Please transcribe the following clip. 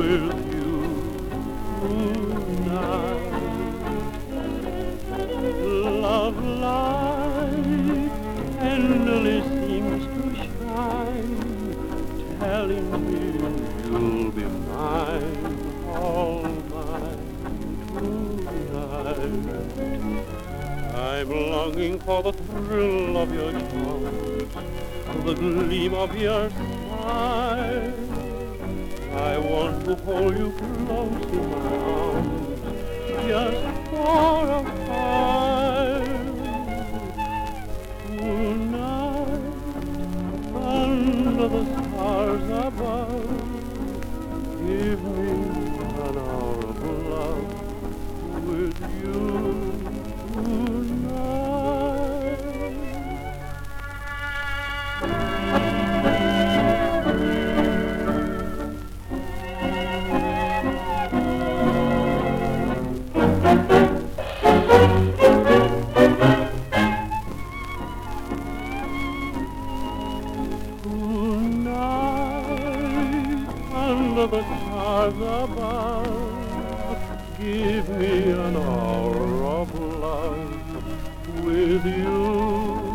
with you tonight. Love light tenderly seems to shine, telling me you'll be mine, all mine tonight. I'm longing for the thrill of your charms, the gleam of your smile. I want to hold you close in my arms, just for a while. Tonight, under the stars above, give me an hour of love with you tonight. Tonight, under the stars above, give me an hour of love with you.